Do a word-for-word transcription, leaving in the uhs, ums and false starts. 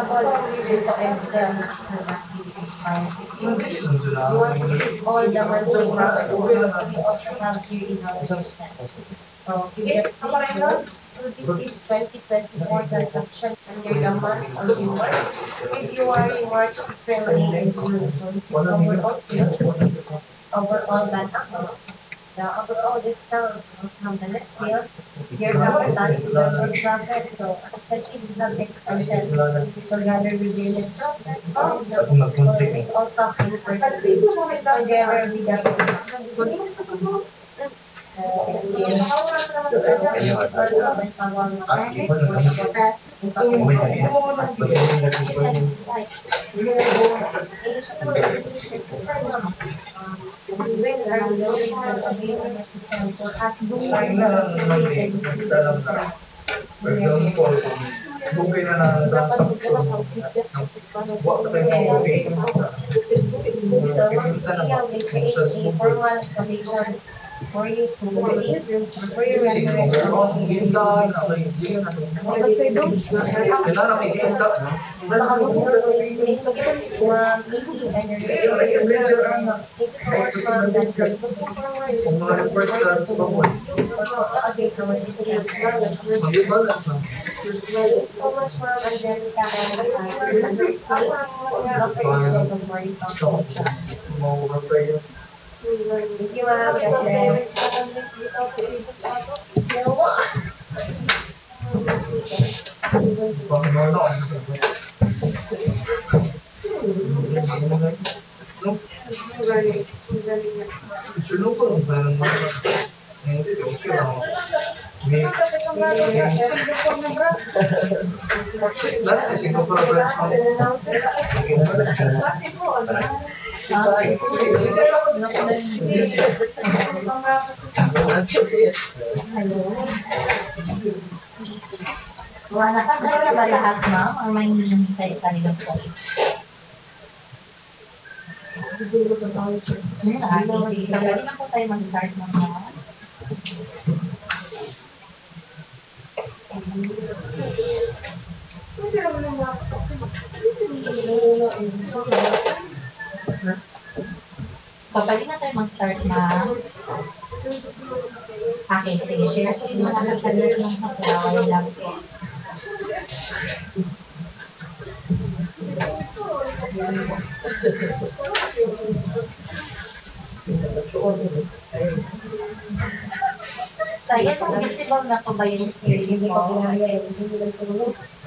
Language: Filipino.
Wala ka na ba lahat, ma'am? Or may hinihintay ka rin po? Hmm, ah, sige. So, pwede na po tayo mag-start ng mga So, pwede na tayo mag-start na okay, sige, share screen mo na saglit lang sa flower lang po. So, yan po, visible na po ba yung screen mo?